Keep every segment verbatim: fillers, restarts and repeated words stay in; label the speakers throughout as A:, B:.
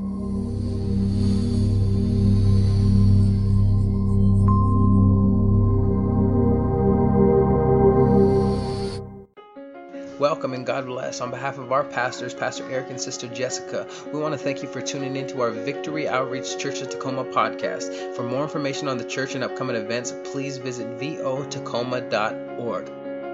A: Welcome and God bless. On behalf of our pastors, Pastor Eric and Sister Jessica, we want to thank you for tuning into our Victory Outreach Church of Tacoma podcast. For more information on the church and upcoming events, please visit v o tacoma dot org.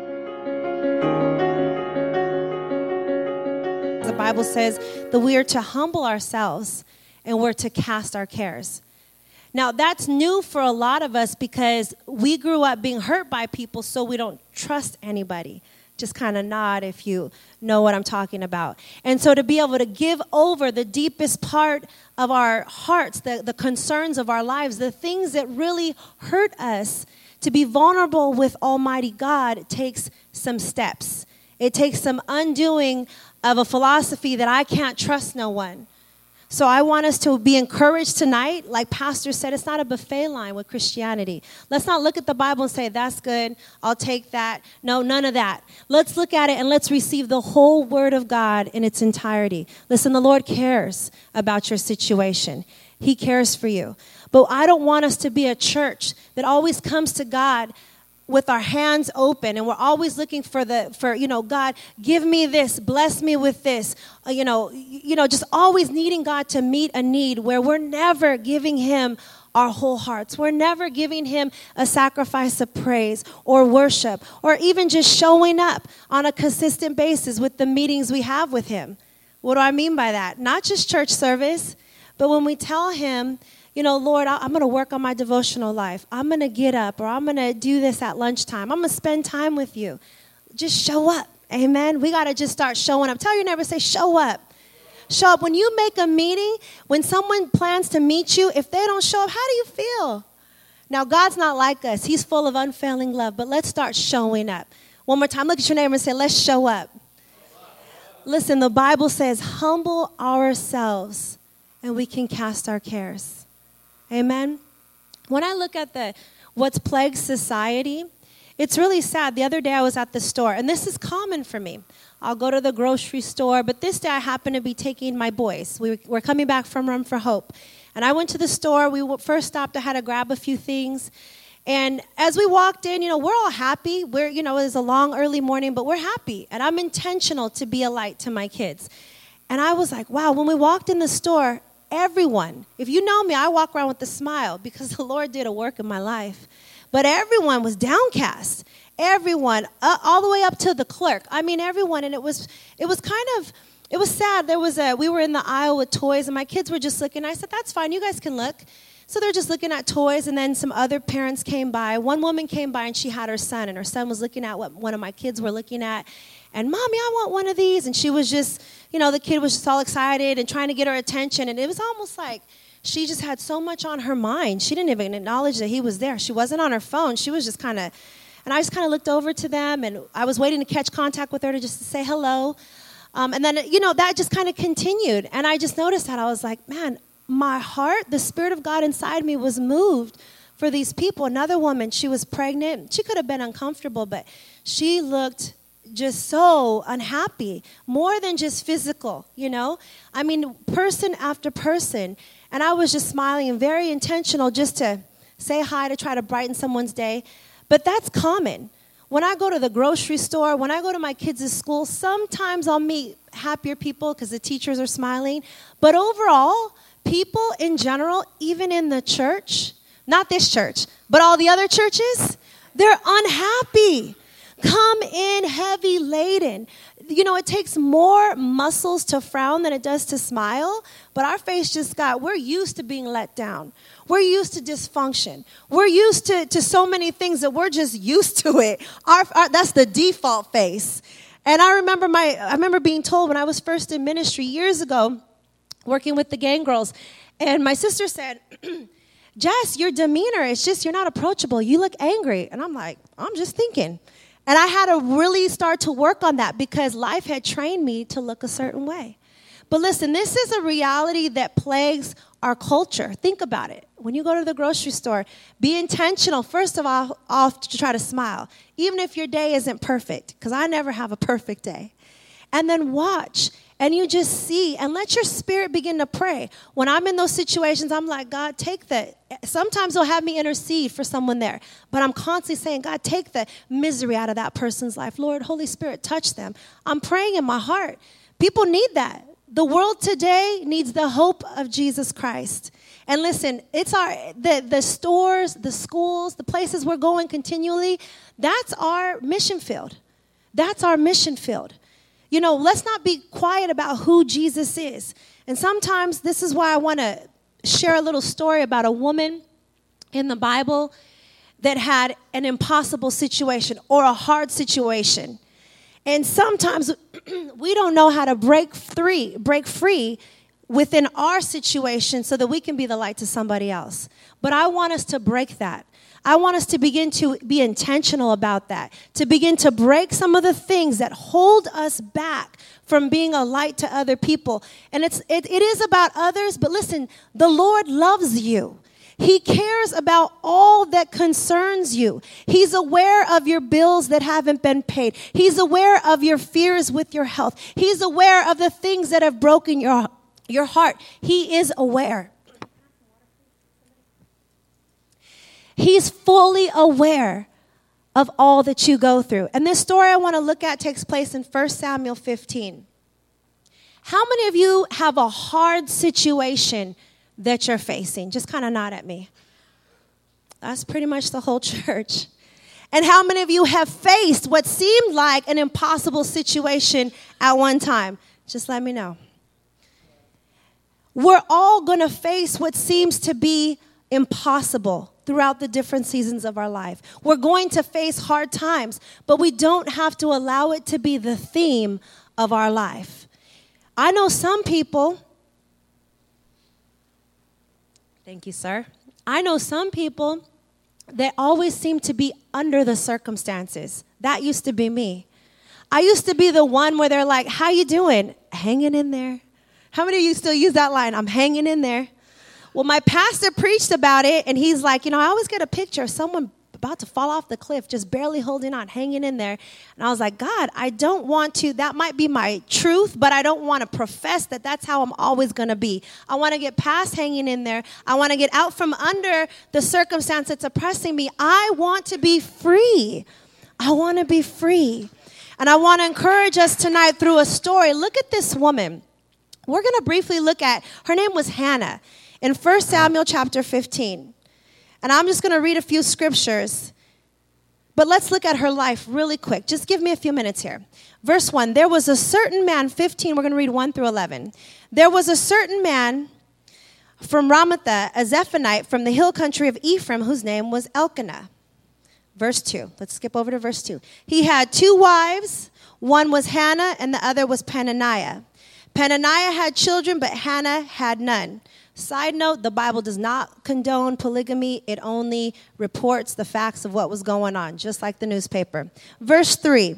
B: The Bible says that we are to humble ourselves and we're to cast our cares. Now, that's new for a lot of us because we grew up being hurt by people, so we don't trust anybody. Just kind of nod if you know what I'm talking about. And so to be able to give over the deepest part of our hearts, the, the concerns of our lives, the things that really hurt us, to be vulnerable with Almighty God takes some steps. It takes some undoing of a philosophy that I can't trust no one. So I want us to be encouraged tonight. Like Pastor said, it's not a buffet line with Christianity. Let's not look at the Bible and say, that's good, I'll take that. No, none of that. Let's look at it and let's receive the whole Word of God in its entirety. Listen, the Lord cares about your situation. He cares for you. But I don't want us to be a church that always comes to God with our hands open, and we're always looking for the, for, you know, God, give me this, bless me with this, uh, you know, you know, just always needing God to meet a need where we're never giving Him our whole hearts. We're never giving Him a sacrifice of praise or worship, or even just showing up on a consistent basis with the meetings we have with Him. What do I mean by that? Not just church service, but when we tell Him, you know, Lord, I'm going to work on my devotional life. I'm going to get up, or I'm going to do this at lunchtime. I'm going to spend time with you. Just show up. Amen. We got to just start showing up. Tell your neighbor, say, show up. Show up. When you make a meeting, when someone plans to meet you, if they don't show up, how do you feel? Now, God's not like us. He's full of unfailing love, but let's start showing up. One more time, look at your neighbor and say, let's show up. Listen, the Bible says, humble ourselves and we can cast our cares. Amen. When I look at the what's plagued society, it's really sad. The other day I was at the store, and this is common for me. I'll go to the grocery store, but this day I happen to be taking my boys. We were coming back from Run for Hope, and I went to the store. We first stopped. I had to grab a few things, and as we walked in, you know, we're all happy. We're, you know, it was a long, early morning, but we're happy, and I'm intentional to be a light to my kids. And I was like, wow, when we walked in the store, everyone, if you know me, I walk around with a smile because the Lord did a work in my life. But everyone was downcast. Everyone, uh, all the way up to the clerk. I mean, everyone, and it was it was kind of, it was sad. There was a, we were in the aisle with toys, and my kids were just looking. I said, that's fine, you guys can look. So they're just looking at toys, and then some other parents came by. One woman came by, and she had her son, and her son was looking at what one of my kids were looking at. And, Mommy, I want one of these. And she was just, you know, the kid was just all excited and trying to get her attention. And it was almost like she just had so much on her mind. She didn't even acknowledge that he was there. She wasn't on her phone. She was just kind of, and I just kind of looked over to them, and I was waiting to catch contact with her to just say hello. Um, and then, you know, that just kind of continued. And I just noticed that. I was like, man, my heart, the Spirit of God inside me was moved for these people. Another woman, she was pregnant. She could have been uncomfortable, but she looked just so unhappy, more than just physical, you know? I mean, person after person. And I was just smiling and very intentional just to say hi, to try to brighten someone's day. But that's common. When I go to the grocery store, when I go to my kids' school, sometimes I'll meet happier people because the teachers are smiling. But overall, people in general, even in the church, not this church, but all the other churches, they're unhappy. Come in heavy laden. You know, it takes more muscles to frown than it does to smile, but our face just got, we're used to being let down. We're used to dysfunction. We're used to, to so many things that we're just used to it. Our, our, that's the default face. And I remember my, I remember being told when I was first in ministry years ago, working with the gang girls, and my sister said, Jess, your demeanor, it's just, you're not approachable. You look angry. And I'm like, I'm just thinking. And I had to really start to work on that because life had trained me to look a certain way. But listen, this is a reality that plagues our culture. Think about it. When you go to the grocery store, be intentional, first of all, off to try to smile, even if your day isn't perfect, because I never have a perfect day. And then watch And you just see, and let your spirit begin to pray. When I'm in those situations, I'm like, God, take the, sometimes he'll have me intercede for someone there. But I'm constantly saying, God, take the misery out of that person's life. Lord, Holy Spirit, touch them. I'm praying in my heart. People need that. The world today needs the hope of Jesus Christ. And listen, it's our, the, the stores, the schools, the places we're going continually, that's our mission field. That's our mission field. You know, let's not be quiet about who Jesus is. And sometimes this is why I want to share a little story about a woman in the Bible that had an impossible situation or a hard situation. And sometimes we don't know how to break free, break free within our situation so that we can be the light to somebody else. But I want us to break that. I want us to begin to be intentional about that, to begin to break some of the things that hold us back from being a light to other people. And it's it, it is about others, but listen, the Lord loves you. He cares about all that concerns you. He's aware of your bills that haven't been paid. He's aware of your fears with your health. He's aware of the things that have broken your, your heart. He is aware. He's fully aware of all that you go through. And this story I want to look at takes place in First Samuel fifteen. How many of you have a hard situation that you're facing? Just kind of nod at me. That's pretty much the whole church. And how many of you have faced what seemed like an impossible situation at one time? Just let me know. We're all going to face what seems to be impossible throughout the different seasons of our life. We're going to face hard times, but we don't have to allow it to be the theme of our life. I know some people, thank you, sir. I know some people that always seem to be under the circumstances. That used to be me. I used to be the one where they're like, how you doing? Hanging in there. How many of you still use that line? I'm hanging in there. Well, my pastor preached about it, and he's like, you know, I always get a picture of someone about to fall off the cliff, just barely holding on, hanging in there. And I was like, God, I don't want to, that might be my truth, but I don't want to profess that that's how I'm always going to be. I want to get past hanging in there. I want to get out from under the circumstance that's oppressing me. I want to be free. I want to be free. And I want to encourage us tonight through a story. Look at this woman. We're going to briefly look at, her name was Hannah. In First Samuel chapter fifteen. And I'm just going to read a few scriptures. But let's look at her life really quick. Just give me a few minutes here. Verse one, there was a certain man, fifteen, we're going to read one through eleven. There was a certain man from Ramathah, a Zephonite from the hill country of Ephraim, whose name was Elkanah. Verse two, let's skip over to verse two. He had two wives. One was Hannah and the other was Peninnah. Peninnah had children, but Hannah had none. Side note, the Bible does not condone polygamy. It only reports the facts of what was going on, just like the newspaper. Verse three.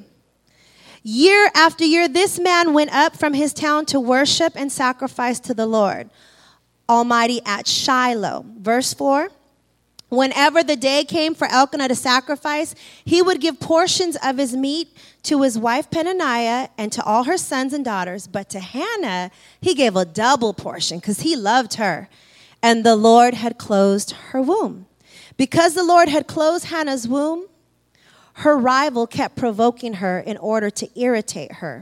B: Year after year, this man went up from his town to worship and sacrifice to the Lord Almighty at Shiloh. Verse four. Whenever the day came for Elkanah to sacrifice, he would give portions of his meat to his wife Peninnah and to all her sons and daughters. But to Hannah, he gave a double portion because he loved her. And the Lord had closed her womb. Because the Lord had closed Hannah's womb, her rival kept provoking her in order to irritate her.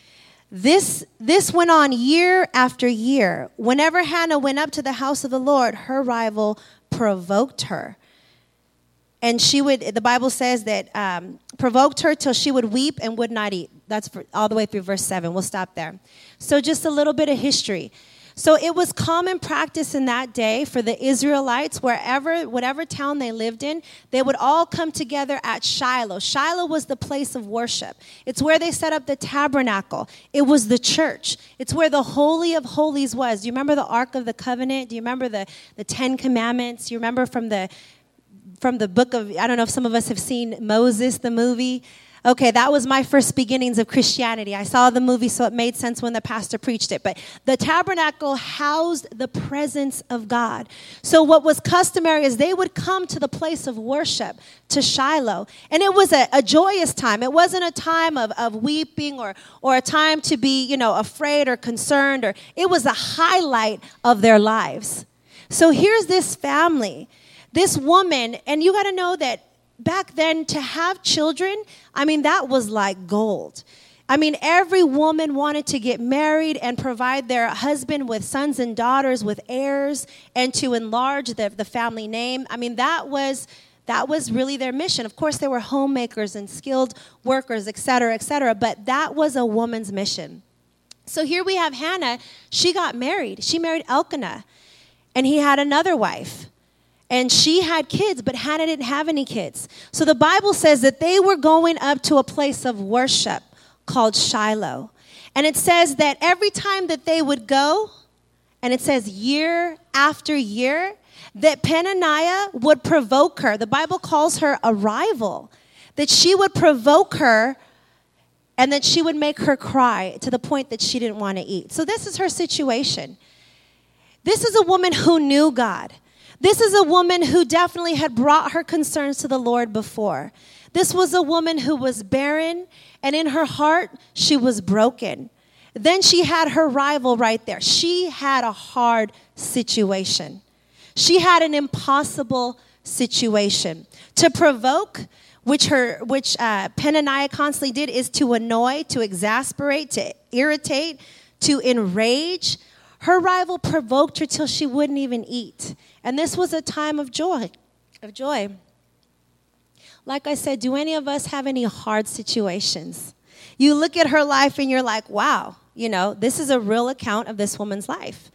B: This, this went on year after year. Whenever Hannah went up to the house of the Lord, her rival provoked her. And she would, the Bible says that um, provoked her till she would weep and would not eat. That's for, all the way through verse seven. We'll stop there. So just a little bit of history. So it was common practice in that day for the Israelites, wherever, whatever town they lived in, they would all come together at Shiloh. Shiloh was the place of worship. It's where they set up the tabernacle. It was the church. It's where the Holy of Holies was. Do you remember the Ark of the Covenant? Do you remember the, the Ten Commandments? You remember from the from the book of, I don't know if some of us have seen Moses, the movie. Okay, that was my first beginnings of Christianity. I saw the movie, so it made sense when the pastor preached it. But the tabernacle housed the presence of God. So what was customary is they would come to the place of worship, to Shiloh. And it was a, a joyous time. It wasn't a time of, of weeping or, or a time to be, you know, afraid or concerned. Or it was a highlight of their lives. So here's this family, this woman, and you got to know that back then, to have children, I mean, that was like gold. I mean, every woman wanted to get married and provide their husband with sons and daughters, with heirs, and to enlarge the, the family name. I mean, that was that was really their mission. Of course, there were homemakers and skilled workers, et cetera, et cetera, but that was a woman's mission. So here we have Hannah. She got married. She married Elkanah, and he had another wife. And she had kids, but Hannah didn't have any kids. So the Bible says that they were going up to a place of worship called Shiloh. And it says that every time that they would go, and it says year after year, that Peninnah would provoke her. The Bible calls her a rival. That she would provoke her and that she would make her cry to the point that she didn't want to eat. So this is her situation. This is a woman who knew God. This is a woman who definitely had brought her concerns to the Lord before. This was a woman who was barren, and in her heart, she was broken. Then she had her rival right there. She had a hard situation. She had an impossible situation. To provoke, which her, which uh, Peninnah constantly did, is to annoy, to exasperate, to irritate, to enrage. Her rival provoked her till she wouldn't even eat. And this was a time of joy, of joy. Like I said, do any of us have any hard situations? You look at her life and you're like, wow, you know, this is a real account of this woman's life.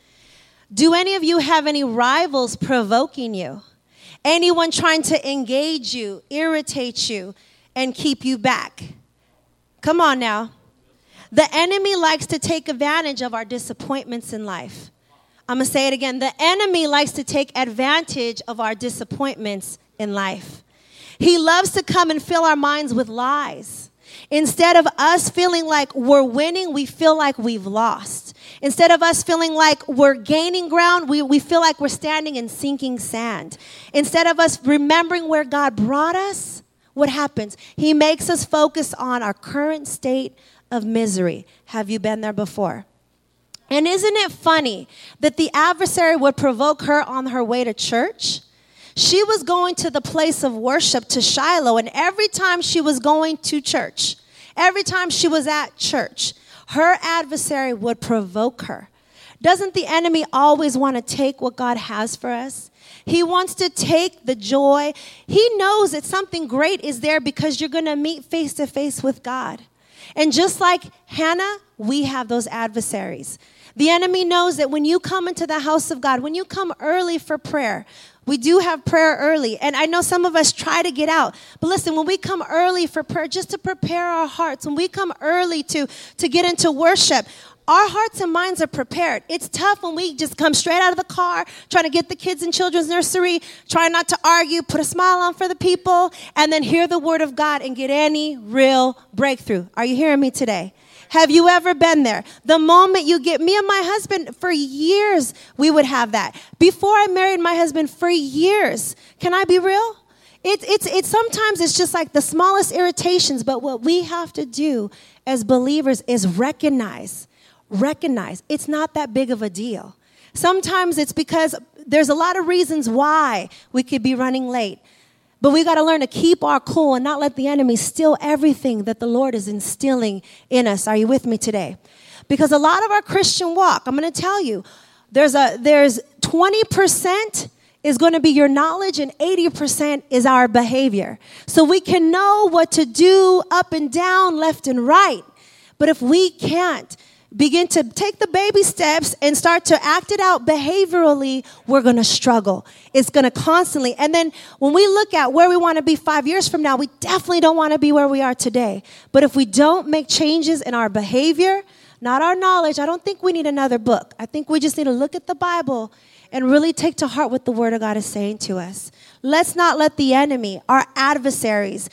B: Do any of you have any rivals provoking you? Anyone trying to engage you, irritate you, and keep you back? Come on now. The enemy likes to take advantage of our disappointments in life. I'm going to say it again. The enemy likes to take advantage of our disappointments in life. He loves to come and fill our minds with lies. Instead of us feeling like we're winning, we feel like we've lost. Instead of us feeling like we're gaining ground, we, we feel like we're standing in sinking sand. Instead of us remembering where God brought us, what happens? He makes us focus on our current state of misery. Have you been there before? And isn't it funny that the adversary would provoke her on her way to church? She was going to the place of worship, to Shiloh, and every time she was going to church, every time she was at church, her adversary would provoke her. Doesn't the enemy always want to take what God has for us? He wants to take the joy. He knows that something great is there because you're going to meet face to face with God. And just like Hannah, we have those adversaries. The enemy knows that when you come into the house of God, when you come early for prayer, we do have prayer early. And I know some of us try to get out. But listen, when we come early for prayer, just to prepare our hearts, when we come early to, to get into worship, our hearts and minds are prepared. It's tough when we just come straight out of the car, trying to get the kids in children's nursery, try not to argue, put a smile on for the people, and then hear the word of God and get any real breakthrough. Are you hearing me today? Have you ever been there? The moment you get, me and my husband, for years, we would have that. Before I married my husband, for years, can I be real? It's, it's, it's sometimes it's just like the smallest irritations, but what we have to do as believers is recognize, recognize it's not that big of a deal. Sometimes it's because there's a lot of reasons why we could be running late. But we got to learn to keep our cool and not let the enemy steal everything that the Lord is instilling in us. Are you with me today? Because a lot of our Christian walk, I'm going to tell you, there's a there's twenty percent is going to be your knowledge and eighty percent is our behavior. So we can know what to do up and down, left and right. But if we can't begin to take the baby steps and start to act it out behaviorally, we're going to struggle. It's going to constantly. And then when we look at where we want to be five years from now, we definitely don't want to be where we are today. But if we don't make changes in our behavior, not our knowledge, I don't think we need another book. I think we just need to look at the Bible and really take to heart what the Word of God is saying to us. Let's not let the enemy, our adversaries,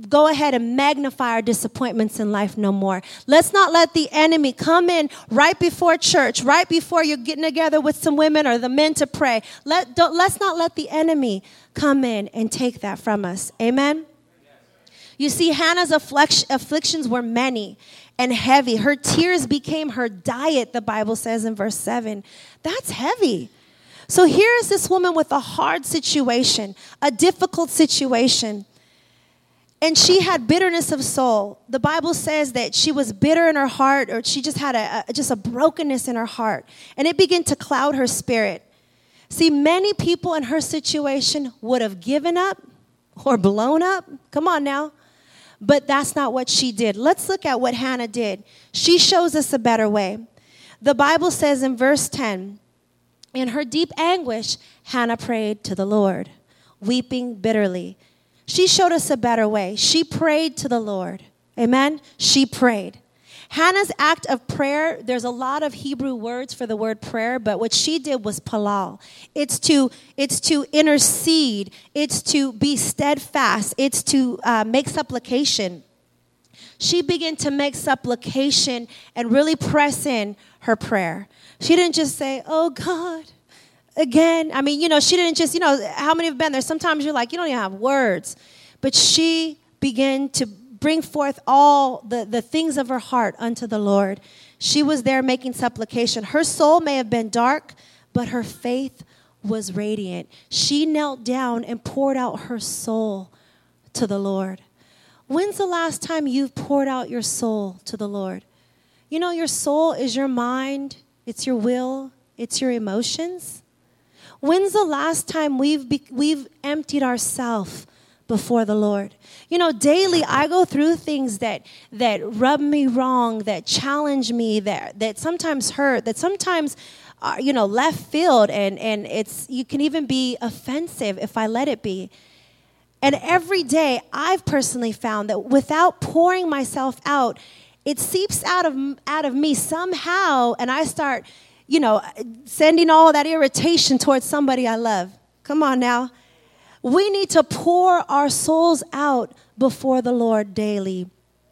B: go ahead and magnify our disappointments in life no more. Let's not let the enemy come in right before church, right before you're getting together with some women or the men to pray. Let, don't, let's not let the enemy come in and take that from us. Amen? You see, Hannah's afflic- afflictions were many and heavy. Her tears became her diet, the Bible says in verse seven. That's heavy. So here is this woman with a hard situation, a difficult situation. And she had bitterness of soul. The Bible says that she was bitter in her heart, or she just had a, a just a brokenness in her heart. And it began to cloud her spirit. See, many people in her situation would have given up or blown up. Come on now. But that's not what she did. Let's look at what Hannah did. She shows us a better way. The Bible says in verse ten, in her deep anguish, Hannah prayed to the Lord, weeping bitterly. She showed us a better way. She prayed to the Lord. Amen? She prayed. Hannah's act of prayer, there's a lot of Hebrew words for the word prayer, but what she did was palal. It's to, it's to intercede. It's to be steadfast. It's to uh, make supplication. She began to make supplication and really press in her prayer. She didn't just say, oh, God, again. I mean, you know, she didn't just, you know, how many have been there? Sometimes you're like, you don't even have words. But she began to bring forth all the, the things of her heart unto the Lord. She was there making supplication. Her soul may have been dark, but her faith was radiant. She knelt down and poured out her soul to the Lord. When's the last time you've poured out your soul to the Lord? You know, your soul is your mind, it's your will, it's your emotions. When's the last time we've be, we've emptied ourselves before the Lord? You know, daily I go through things that that rub me wrong, that challenge me, that that sometimes hurt, that sometimes are, you know, left field, and and it's you can even be offensive if I let it be. And every day I've personally found that without pouring myself out, it seeps out of out of me somehow, and I start, you know, sending all that irritation towards somebody I love. Come on now. We need to pour our souls out before the Lord daily.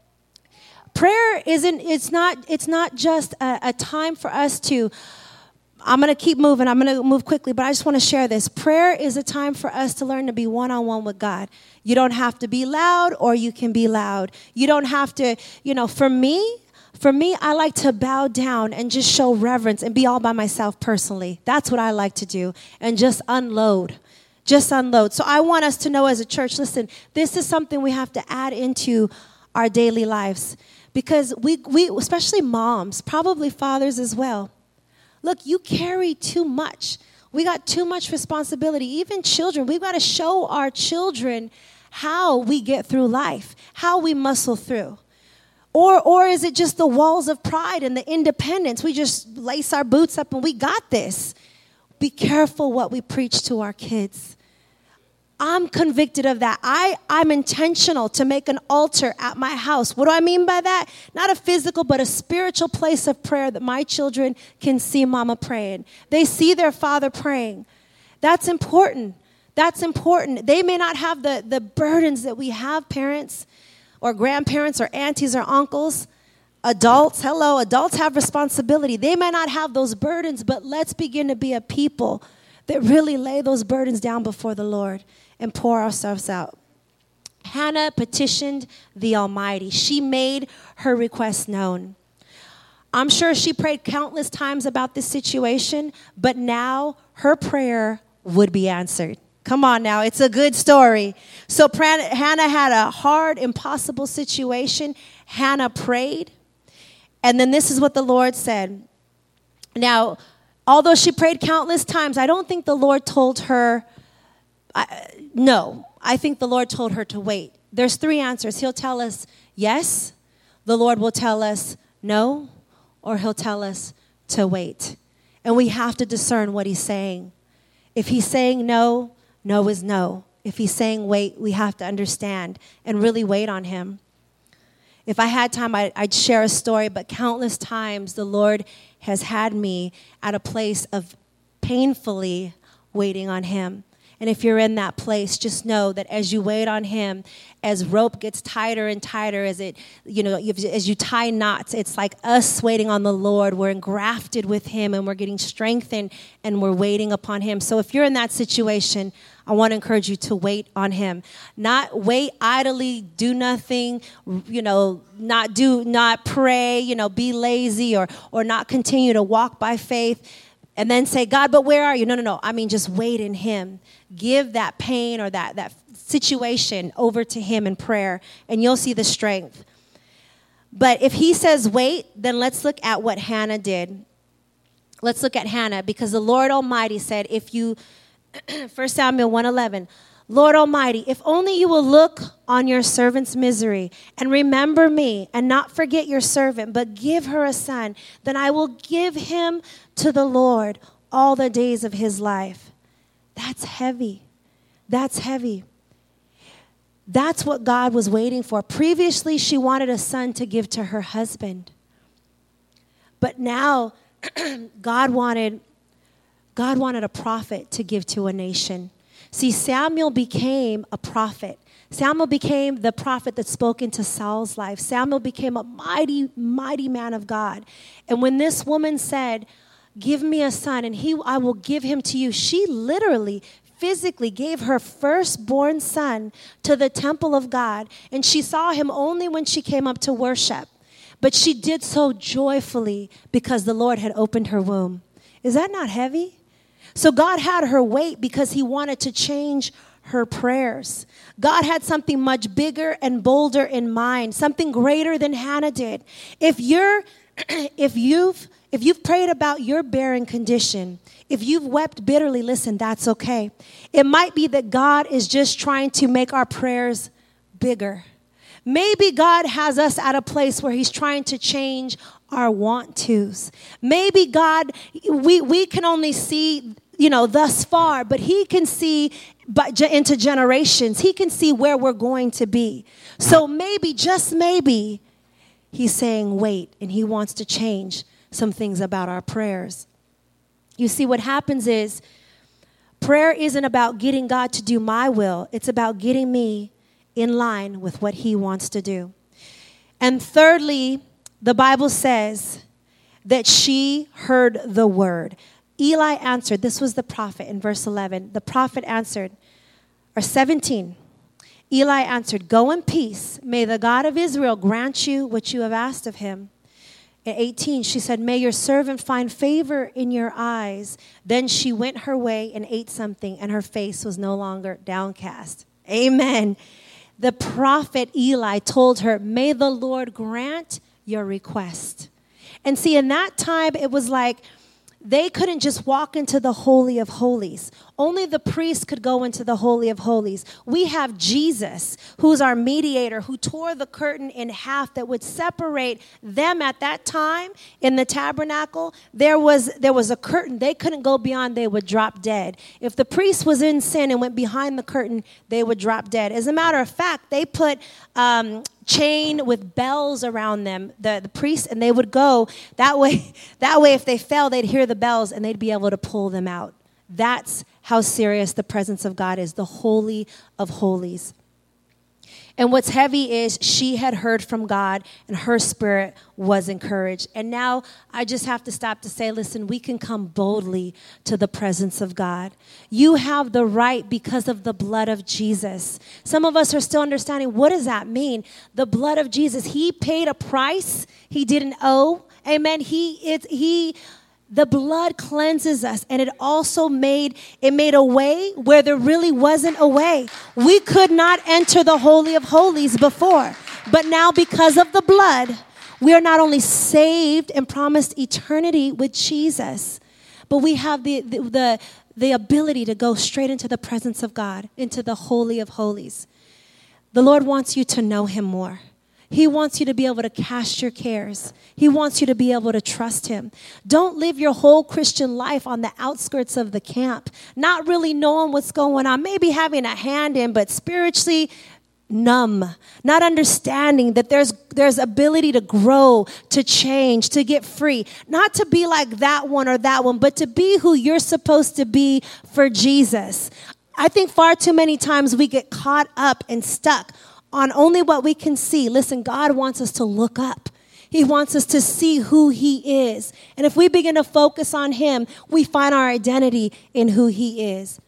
B: Prayer isn't, it's not, it's not just a, a time for us to, I'm going to keep moving, I'm going to move quickly, but I just want to share this. Prayer is a time for us to learn to be one-on-one with God. You don't have to be loud, or you can be loud. You don't have to, you know, for me, For me, I like to bow down and just show reverence and be all by myself personally. That's what I like to do, and just unload. Just unload. So I want us to know as a church, listen, this is something we have to add into our daily lives, because we, we especially moms, probably fathers as well. Look, you carry too much. We got too much responsibility. Even children, we've got to show our children how we get through life, how we muscle through. Or or is it just the walls of pride and the independence? We just lace our boots up and we got this. Be careful what we preach to our kids. I'm convicted of that. I, I'm intentional to make an altar at my house. What do I mean by that? Not a physical, but a spiritual place of prayer that my children can see mama praying. They see their father praying. That's important. That's important. They may not have the, the burdens that we have, parents, or grandparents, or aunties, or uncles. Adults, hello, adults have responsibility. They may not have those burdens, but let's begin to be a people that really lay those burdens down before the Lord and pour ourselves out. Hannah petitioned the Almighty. She made her request known. I'm sure she prayed countless times about this situation, but now her prayer would be answered. Come on now, it's a good story. So Hannah had a hard, impossible situation. Hannah prayed. And then this is what the Lord said. Now, although she prayed countless times, I don't think the Lord told her, uh, no. I think the Lord told her to wait. There's three answers. He'll tell us yes, the Lord will tell us no, or he'll tell us to wait. And we have to discern what he's saying. If he's saying no, no is no. If he's saying wait, we have to understand and really wait on him. If I had time, I'd share a story, but countless times the Lord has had me at a place of painfully waiting on him. And if you're in that place, just know that as you wait on him, as rope gets tighter and tighter, as it, you know, as you tie knots, it's like us waiting on the Lord. We're engrafted with him and we're getting strengthened and we're waiting upon him. So if you're in that situation, I want to encourage you to wait on him. Not wait idly, do nothing, you know, not do, not pray, you know, be lazy or, or not continue to walk by faith and then say, God, but where are you? No, no, no. I mean, just wait in him. Give that pain or that, that situation over to him in prayer and you'll see the strength. But if he says wait, then let's look at what Hannah did. Let's look at Hannah because the Lord Almighty said, if you, First Samuel one eleven, Lord Almighty, if only you will look on your servant's misery and remember me and not forget your servant, but give her a son, then I will give him to the Lord all the days of his life. That's heavy. That's heavy. That's what God was waiting for. Previously, she wanted a son to give to her husband. But now, God wanted, God wanted a prophet to give to a nation. See, Samuel became a prophet. Samuel became the prophet that spoke into Saul's life. Samuel became a mighty, mighty man of God. And when this woman said, give me a son and he, I will give him to you, she literally physically gave her firstborn son to the temple of God, and she saw him only when she came up to worship. But she did so joyfully because the Lord had opened her womb. Is that not heavy? So God had her wait because he wanted to change her prayers. God had something much bigger and bolder in mind, something greater than Hannah did. If you're, if you've If you've prayed about your barren condition, if you've wept bitterly, listen, that's okay. It might be that God is just trying to make our prayers bigger. Maybe God has us at a place where he's trying to change our want tos. Maybe God, we, we can only see, you know, thus far, but he can see but into generations. He can see where we're going to be. So maybe, just maybe, he's saying wait, and he wants to change some things about our prayers. You see, what happens is prayer isn't about getting God to do my will. It's about getting me in line with what he wants to do. And thirdly, the Bible says that she heard the word. Eli answered, this was the prophet in verse eleven. The prophet answered, or seventeen. Eli answered, go in peace. May the God of Israel grant you what you have asked of him. At eighteen, she said, may your servant find favor in your eyes. Then she went her way and ate something, and her face was no longer downcast. Amen. The prophet Eli told her, may the Lord grant your request. And see, in that time, it was like they couldn't just walk into the Holy of Holies. Only the priest could go into the Holy of Holies. We have Jesus, who's our mediator, who tore the curtain in half that would separate them at that time in the tabernacle. There was, there was a curtain. They couldn't go beyond. They would drop dead. If the priest was in sin and went behind the curtain, they would drop dead. As a matter of fact, they put um, chain with bells around them, the, the priests, and they would go. That way, that way, if they fell, they'd hear the bells and they'd be able to pull them out. That's how serious the presence of God is, the Holy of Holies. And what's heavy is she had heard from God and her spirit was encouraged. And now I just have to stop to say, listen, we can come boldly to the presence of God. You have the right because of the blood of Jesus. Some of us are still understanding, what does that mean? The blood of Jesus. He paid a price he didn't owe. Amen. He, it, he, the blood cleanses us, and it also made, it made a way where there really wasn't a way. We could not enter the Holy of Holies before, but now because of the blood, we are not only saved and promised eternity with Jesus, but we have the, the, the, the ability to go straight into the presence of God, into the Holy of Holies. The Lord wants you to know him more. He wants you to be able to cast your cares. He wants you to be able to trust him. Don't live your whole Christian life on the outskirts of the camp, not really knowing what's going on, maybe having a hand in, but spiritually numb, not understanding that there's there's ability to grow, to change, to get free, not to be like that one or that one, but to be who you're supposed to be for Jesus. I think far too many times we get caught up and stuck on only what we can see. Listen, God wants us to look up. He wants us to see who he is. And if we begin to focus on him, we find our identity in who he is.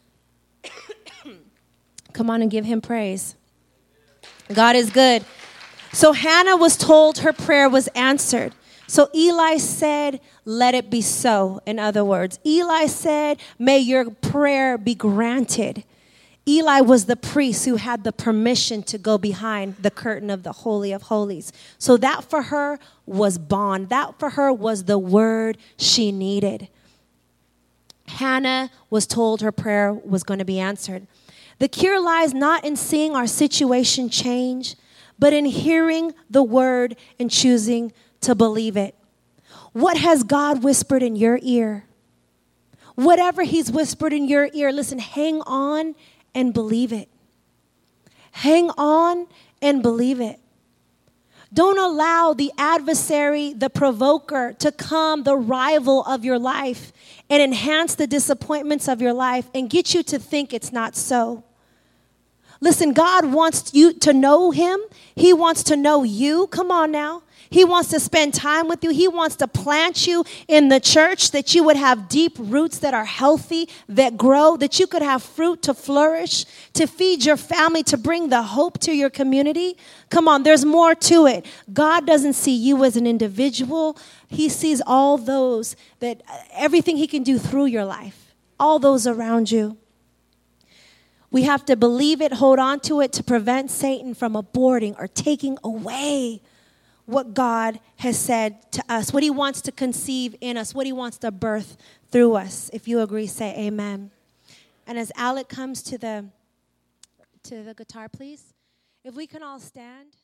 B: Come on and give him praise. God is good. So Hannah was told her prayer was answered. So Eli said, let it be so. In other words, Eli said, may your prayer be granted. Eli was the priest who had the permission to go behind the curtain of the Holy of Holies. So that for her was bond. That for her was the word she needed. Hannah was told her prayer was going to be answered. The cure lies not in seeing our situation change, but in hearing the word and choosing to believe it. What has God whispered in your ear? Whatever he's whispered in your ear, listen, hang on and believe it. Hang on and believe it. Don't allow the adversary, the provoker, to come, the rival of your life, and enhance the disappointments of your life and get you to think it's not so. Listen, God wants you to know him. He wants to know you. Come on now. He wants to spend time with you. He wants to plant you in the church that you would have deep roots that are healthy, that grow, that you could have fruit to flourish, to feed your family, to bring the hope to your community. Come on, there's more to it. God doesn't see you as an individual. He sees all those, that everything he can do through your life, all those around you. We have to believe it, hold on to it to prevent Satan from aborting or taking away what God has said to us, what he wants to conceive in us, what he wants to birth through us. If you agree, say amen. And as Alec comes to the to the guitar, please, if we can all stand.